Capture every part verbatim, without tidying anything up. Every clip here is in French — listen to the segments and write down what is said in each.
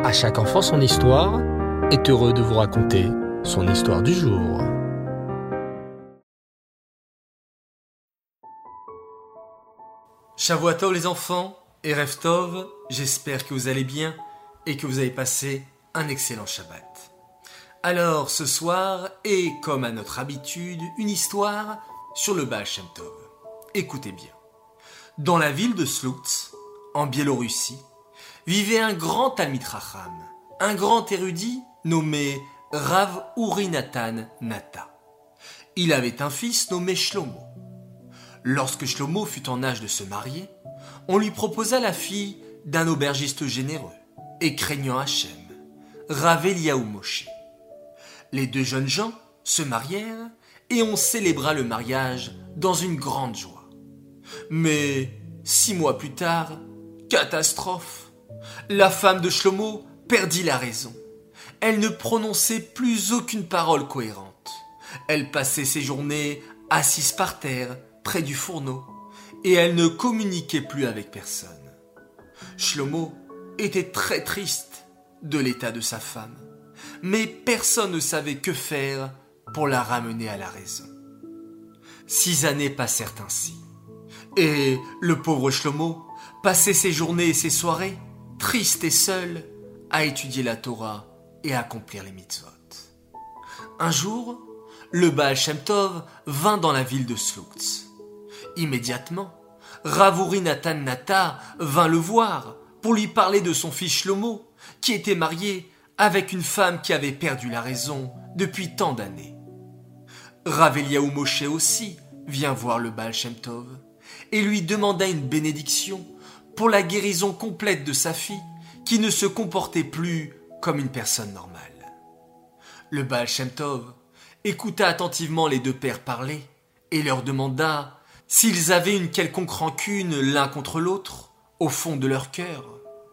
À chaque enfant son histoire est heureux de vous raconter son histoire du jour. Shavua Tov les enfants et Erev Tov, j'espère que vous allez bien et que vous avez passé un excellent Shabbat. Alors ce soir, et comme à notre habitude, une histoire sur le Baal Shem Tov. Écoutez bien. Dans la ville de Sloutz, en Biélorussie, vivait un grand Talmid Chacham, un grand érudit nommé Rav Uri Natan Nata. Il avait un fils nommé Shlomo. Lorsque Shlomo fut en âge de se marier, on lui proposa la fille d'un aubergiste généreux et craignant Hachem, Rav Eliaou Moshe. Les deux jeunes gens se marièrent et on célébra le mariage dans une grande joie. Mais six mois plus tard, catastrophe! La femme de Shlomo perdit la raison. Elle ne prononçait plus aucune parole cohérente. Elle passait ses journées assise par terre, près du fourneau, et elle ne communiquait plus avec personne. Shlomo était très triste de l'état de sa femme, mais personne ne savait que faire pour la ramener à la raison. Six années passèrent ainsi, et le pauvre Shlomo passait ses journées et ses soirées, triste et seul, à étudier la Torah et à accomplir les mitzvot. Un jour, le Baal Shem Tov vint dans la ville de Sloutz. Immédiatement, Rav Uri Natan Nata vint le voir pour lui parler de son fils Shlomo, qui était marié avec une femme qui avait perdu la raison depuis tant d'années. Rav Eliaou Moshe aussi vient voir le Baal Shem Tov et lui demanda une bénédiction pour la guérison complète de sa fille qui ne se comportait plus comme une personne normale. Le Baal Shem Tov écouta attentivement les deux pères parler et leur demanda s'ils avaient une quelconque rancune l'un contre l'autre au fond de leur cœur.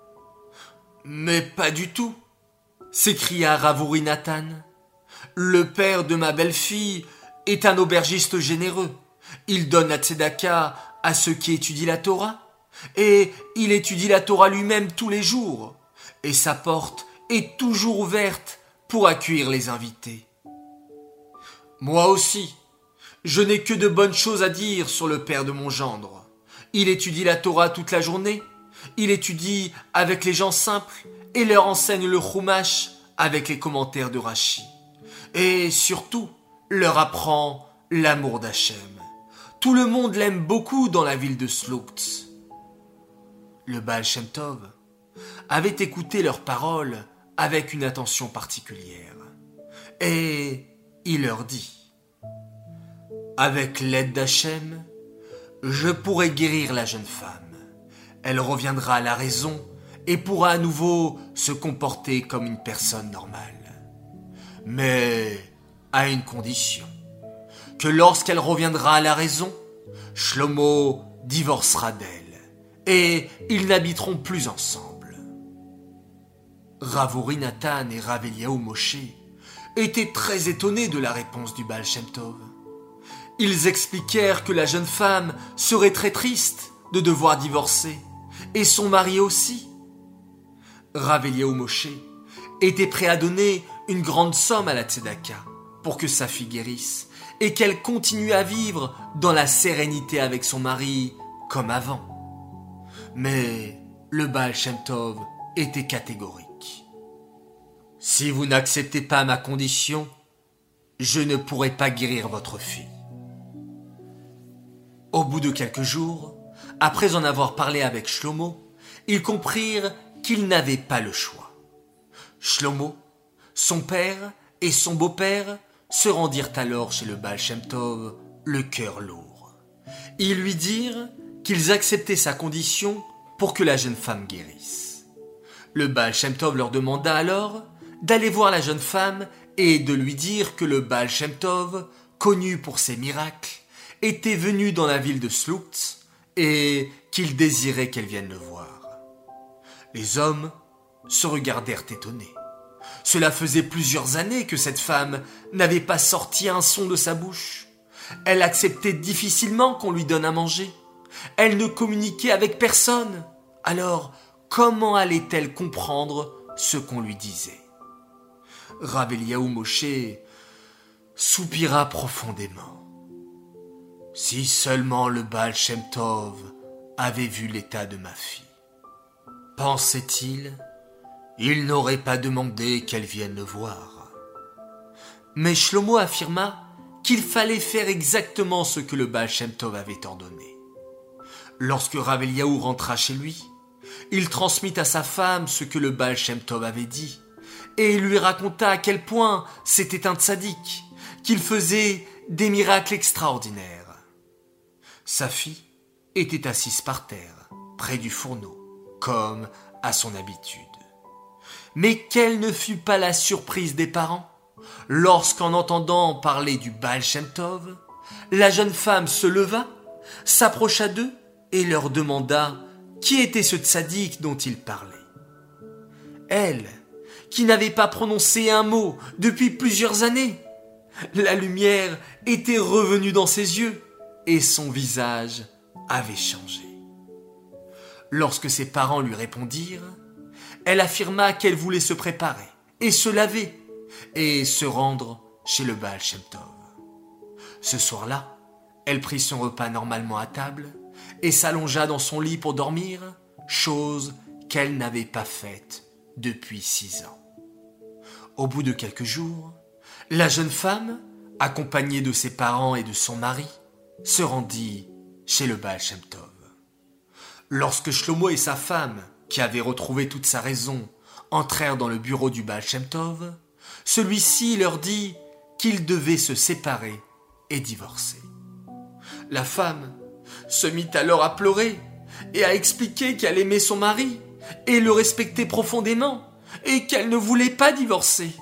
« Mais pas du tout !» s'écria Rav Uri Natan. « Le père de ma belle-fille est un aubergiste généreux. Il donne la tzedaka à ceux qui étudient la Torah. Et il étudie la Torah lui-même tous les jours. Et sa porte est toujours ouverte pour accueillir les invités. Moi aussi, je n'ai que de bonnes choses à dire sur le père de mon gendre. Il étudie la Torah toute la journée. Il étudie avec les gens simples et leur enseigne le Chumash avec les commentaires de Rashi. Et surtout, leur apprend l'amour d'Hachem. Tout le monde l'aime beaucoup dans la ville de Sloutz. Le Baal Shem Tov avait écouté leurs paroles avec une attention particulière. Et il leur dit « Avec l'aide d'Hachem, je pourrai guérir la jeune femme. Elle reviendra à la raison et pourra à nouveau se comporter comme une personne normale. Mais à une condition, que lorsqu'elle reviendra à la raison, Shlomo divorcera d'elle. Et ils n'habiteront plus ensemble. » Rav Uri Natan et Rav Eliaou Moshe étaient très étonnés de la réponse du Baal Shem Tov. Ils expliquèrent que la jeune femme serait très triste de devoir divorcer, et son mari aussi. Rav Eliaou Moshe était prêt à donner une grande somme à la tzedaka pour que sa fille guérisse, et qu'elle continue à vivre dans la sérénité avec son mari comme avant. Mais le Baal Shem Tov était catégorique. « Si vous n'acceptez pas ma condition, je ne pourrai pas guérir votre fille. » Au bout de quelques jours, après en avoir parlé avec Shlomo, ils comprirent qu'ils n'avaient pas le choix. Shlomo, son père et son beau-père se rendirent alors chez le Baal Shem Tov, le cœur lourd. Ils lui dirent qu'ils acceptaient sa condition pour que la jeune femme guérisse. Le Baal Shem Tov leur demanda alors d'aller voir la jeune femme et de lui dire que le Baal Shem Tov, connu pour ses miracles, était venu dans la ville de Sloutz et qu'il désirait qu'elle vienne le voir. Les hommes se regardèrent étonnés. Cela faisait plusieurs années que cette femme n'avait pas sorti un son de sa bouche. Elle acceptait difficilement qu'on lui donne à manger. Elle ne communiquait avec personne. Alors, comment allait-elle comprendre ce qu'on lui disait. Rav Eliaou Moshe soupira profondément. Si seulement le Baal Shem Tov avait vu l'état de ma fille, pensait-il, il n'aurait pas demandé qu'elle vienne le voir. Mais Shlomo affirma qu'il fallait faire exactement ce que le Baal Shem Tov avait ordonné. Lorsque Rav Eliaou rentra chez lui, il transmit à sa femme ce que le Baal Shem Tov avait dit, et il lui raconta à quel point c'était un tzaddik, qu'il faisait des miracles extraordinaires. Sa fille était assise par terre, près du fourneau, comme à son habitude. Mais quelle ne fut pas la surprise des parents, lorsqu'en entendant parler du Baal Shem Tov, la jeune femme se leva, s'approcha d'eux et leur demanda qui était ce tzaddik dont il parlait. Elle, qui n'avait pas prononcé un mot depuis plusieurs années, la lumière était revenue dans ses yeux et son visage avait changé. Lorsque ses parents lui répondirent, elle affirma qu'elle voulait se préparer et se laver et se rendre chez le Baal Shem Tov. Ce soir-là, elle prit son repas normalement à table et s'allongea dans son lit pour dormir, chose qu'elle n'avait pas faite depuis six ans. Au bout de quelques jours, la jeune femme, accompagnée de ses parents et de son mari, se rendit chez le Baal Shem Tov. Lorsque Shlomo et sa femme, qui avaient retrouvé toute sa raison, entrèrent dans le bureau du Baal Shem Tov, celui-ci leur dit qu'ils devaient se séparer et divorcer. La femme se mit alors à pleurer et à expliquer qu'elle aimait son mari et le respectait profondément et qu'elle ne voulait pas divorcer.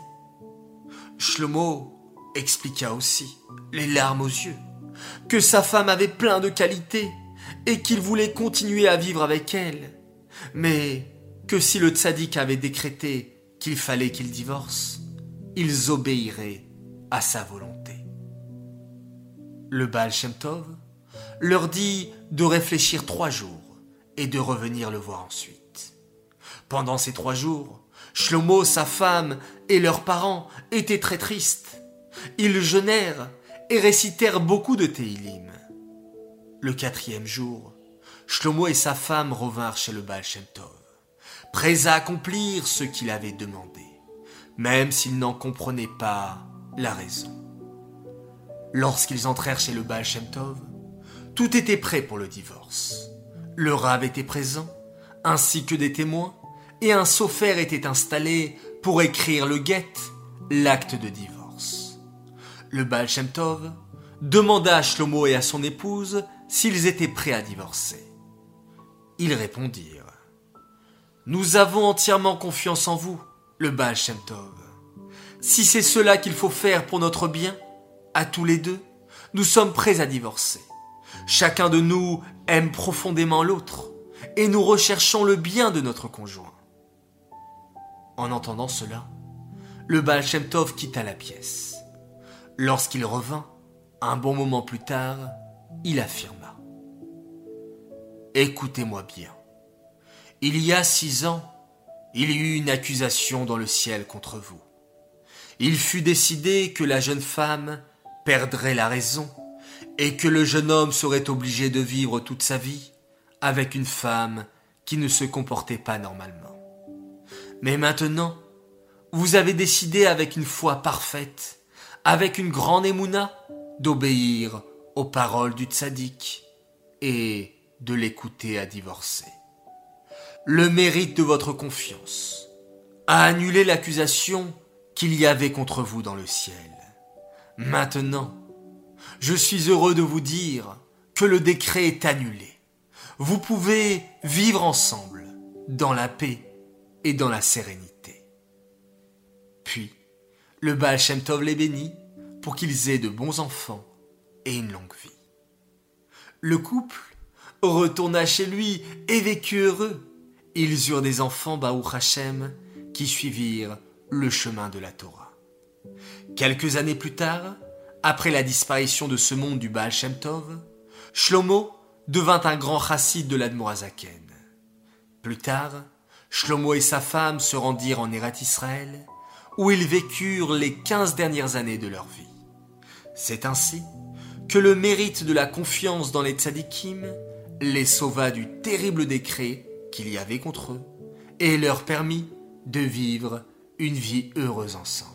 Shlomo expliqua aussi, les larmes aux yeux, que sa femme avait plein de qualités et qu'il voulait continuer à vivre avec elle, mais que si le tzaddik avait décrété qu'il fallait qu'ils divorcent, ils obéiraient à sa volonté. Le Baal Shem Tov leur dit de réfléchir trois jours et de revenir le voir ensuite. Pendant ces trois jours, Shlomo, sa femme et leurs parents étaient très tristes. Ils jeûnèrent et récitèrent beaucoup de Tehillim. Le quatrième jour, Shlomo et sa femme revinrent chez le Baal Shem Tov, prêts à accomplir ce qu'il avait demandé, même s'ils n'en comprenaient pas la raison. Lorsqu'ils entrèrent chez le Baal Shem Tov, tout était prêt pour le divorce. Le Rav était présent, ainsi que des témoins, et un sofer était installé pour écrire le get, l'acte de divorce. Le Baal Shem Tov demanda à Shlomo et à son épouse s'ils étaient prêts à divorcer. Ils répondirent « Nous avons entièrement confiance en vous, le Baal Shem Tov. Si c'est cela qu'il faut faire pour notre bien, à tous les deux, nous sommes prêts à divorcer. Chacun de nous aime profondément l'autre et nous recherchons le bien de notre conjoint. » En entendant cela, le Baal Shem Tov quitta la pièce. Lorsqu'il revint, un bon moment plus tard, il affirma « Écoutez-moi bien. Il y a six ans, il y eut une accusation dans le ciel contre vous. Il fut décidé que la jeune femme perdrait la raison et que le jeune homme serait obligé de vivre toute sa vie avec une femme qui ne se comportait pas normalement. Mais maintenant, vous avez décidé avec une foi parfaite, avec une grande émouna, d'obéir aux paroles du tzaddik et de l'écouter à divorcer. Le mérite de votre confiance a annulé l'accusation qu'il y avait contre vous dans le ciel. Maintenant, je suis heureux de vous dire que le décret est annulé. Vous pouvez vivre ensemble, dans la paix et dans la sérénité. Puis, le Baal Shem Tov les bénit pour qu'ils aient de bons enfants et une longue vie. Le couple retourna chez lui et vécut heureux. Ils eurent des enfants, Baruch Hashem, qui suivirent le chemin de la Torah. Quelques années plus tard, après la disparition de ce monde du Baal Shem Tov, Shlomo devint un grand chassid de l'Admor HaZaken. Plus tard, Shlomo et sa femme se rendirent en Eretz Israël, où ils vécurent les quinze dernières années de leur vie. C'est ainsi que le mérite de la confiance dans les tzadikim les sauva du terrible décret qu'il y avait contre eux et leur permit de vivre une vie heureuse ensemble.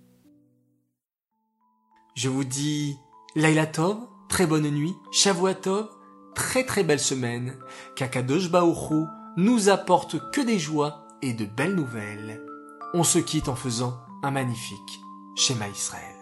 Je vous dis Laila Tov, très bonne nuit, Shavua Tov, très très belle semaine, qu'Akadosh Baruch Hu nous apporte que des joies et de belles nouvelles. On se quitte en faisant un magnifique Shema Israël.